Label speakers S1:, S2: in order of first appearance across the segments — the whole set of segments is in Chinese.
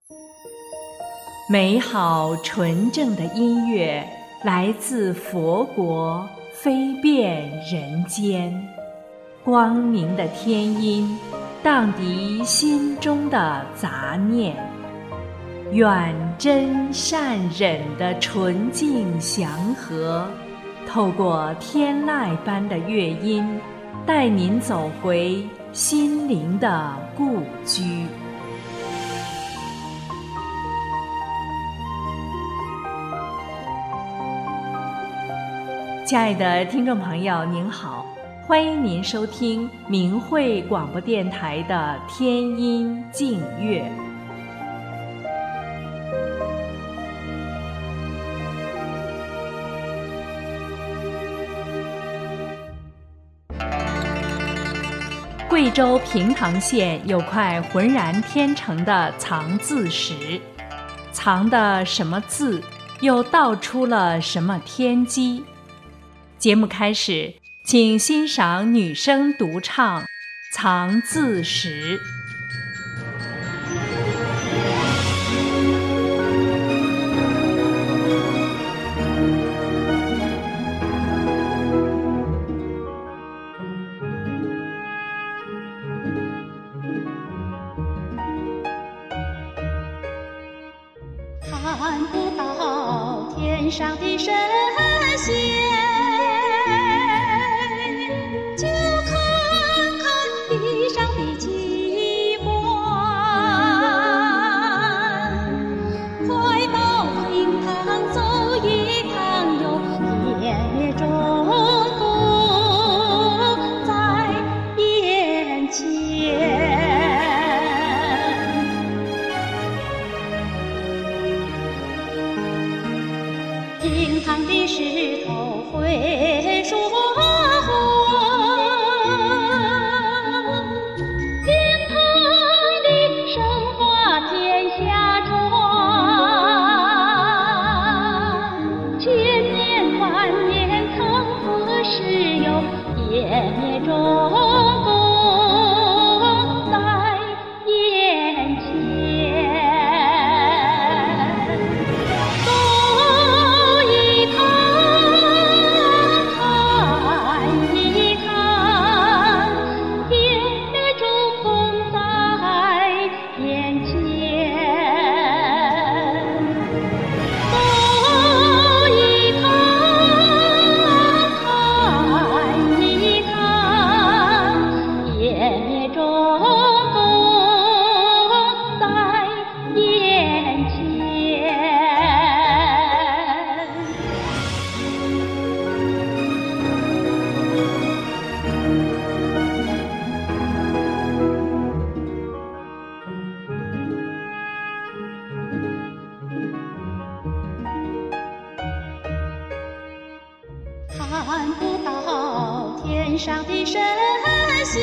S1: 美好纯正的音乐来自佛国，飞遍人间。光明的天音荡涤心中的杂念，愿真善忍的纯净祥和透过天籁般的乐音，带您走回心灵的故居。亲爱的听众朋友您好，欢迎您收听明慧广播电台的天音静乐。贵州平塘县有块浑然天成的藏字石，藏的什么字，又道出了什么天机？节目开始，请欣赏女声独唱《藏字石》。
S2: 看不到天上的神仙，就看看地上的机关。快到平塘走一趟哟，夜中共在眼前。平塘的石头会说话，平塘的神话天下传，千年万年曾何时有，夜灭中共在眼前。看不到天上的神仙，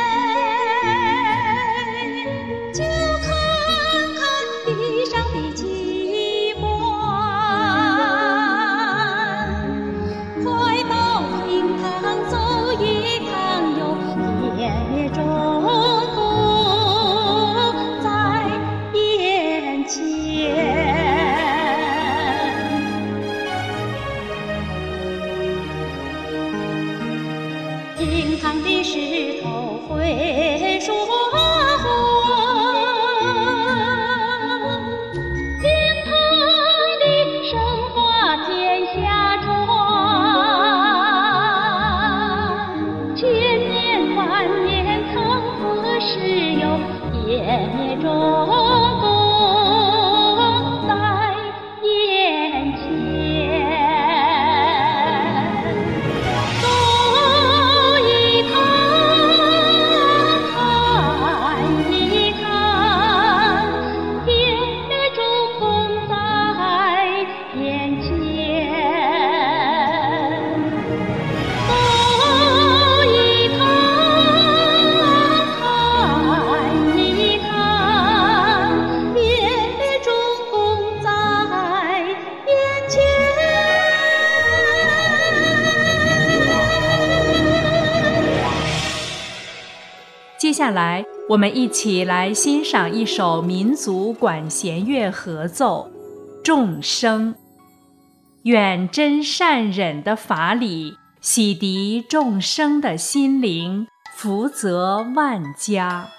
S2: 就看看地上的机关。快到平塘走一趟哟，夜中共在眼前。平塘的石头会说话，平塘的神话天下传，千年万年曾何时有，夜灭中共在眼前。
S1: 接下来我们一起来欣赏一首民族管弦乐合奏《众生》。愿真善忍的法理洗涤众生的心灵，福泽万家。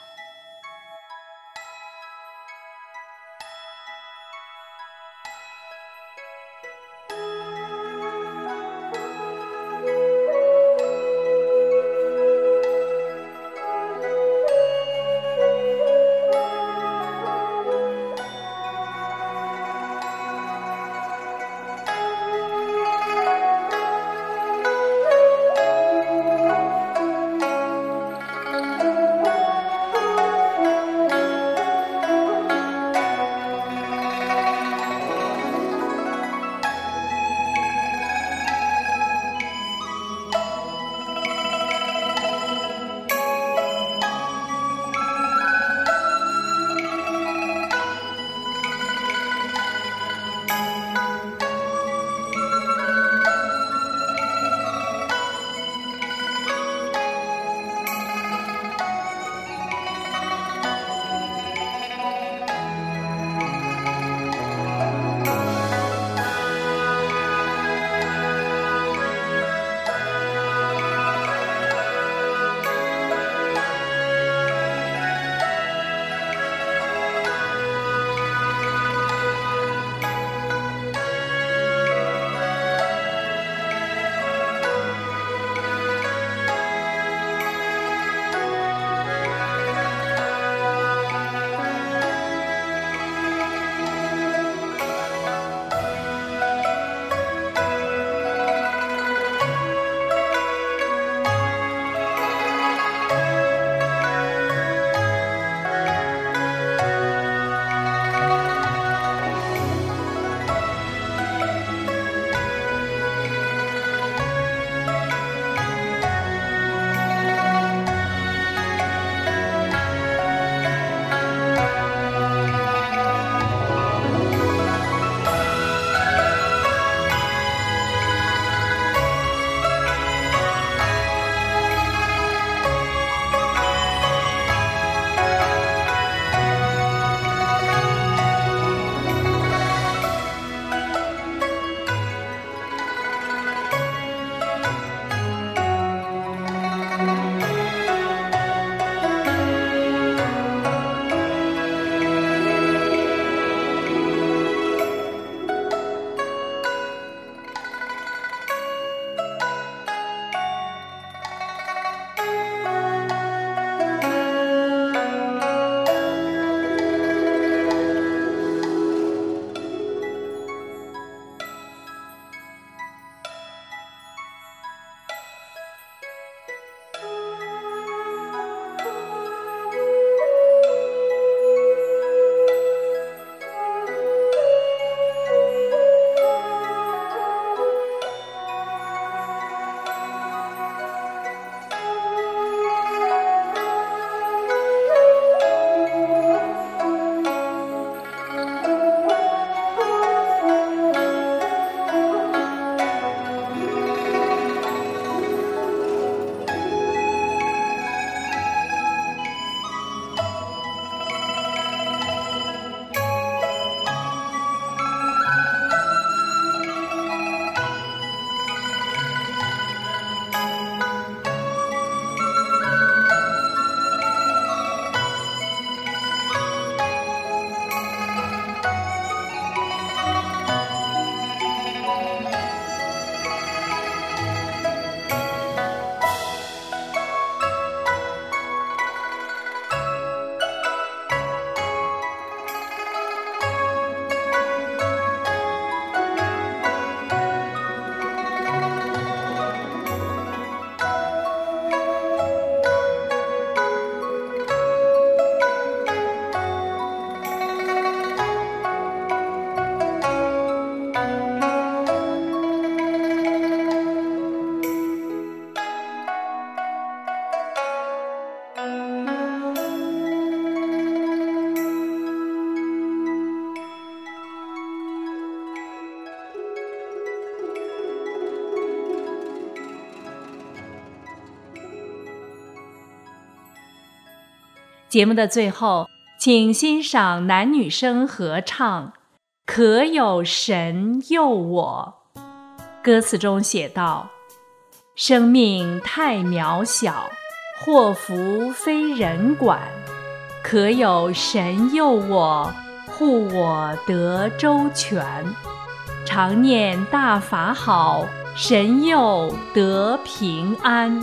S1: 节目的最后，请欣赏男女生合唱《可有神佑我》。歌词中写道：生命太渺小，祸福非人管，可有神佑我，护我得周全。常念大法好，神佑得平安。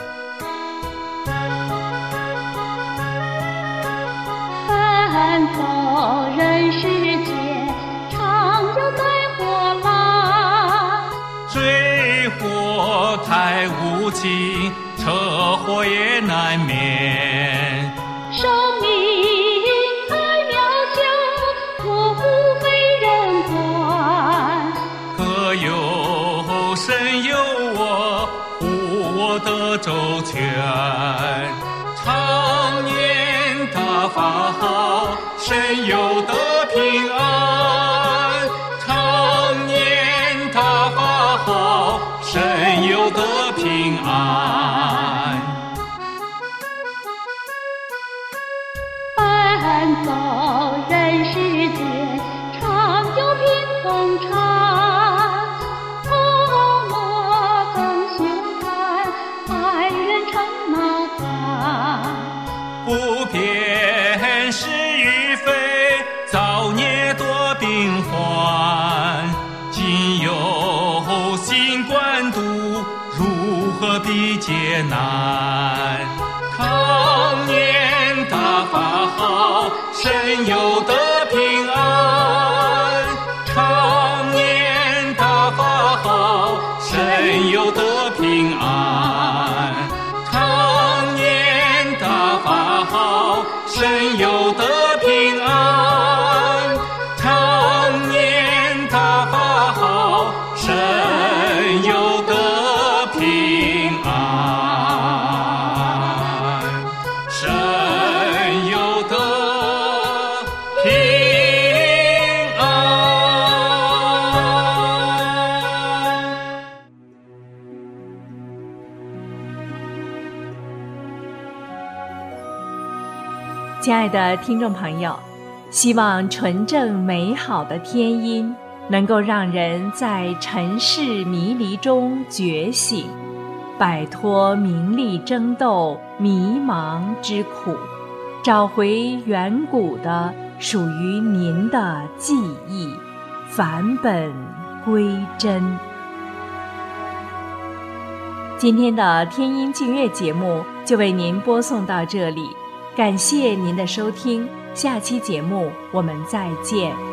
S2: 奔走人世间，常有灾祸来。
S3: 水火太无情，车祸也难免。
S2: 生命太渺小，祸福非人管。
S3: 可有神佑我，护我得周全。常念大法好，神佑得平安。常念大法好，神佑得平安。
S2: 奔走人世间，常有贫风缠。泼墨更羞惭，害人成毛毯。
S3: 不辨是与非，造孽多病患。今有新冠毒，如何避劫难？常念大法好，神佑得平安。常念大法好，神佑得平安。常念大法好，神佑得平安。常念大法好，神佑得平安。神佑得平安。
S1: 亲爱的听众朋友，希望纯正美好的天音能够让人在尘世迷离中觉醒，摆脱名利争斗、迷茫之苦，找回远古的属于您的记忆，返本归真。今天的天音净月节目就为您播送到这里，感谢您的收听，下期节目我们再见。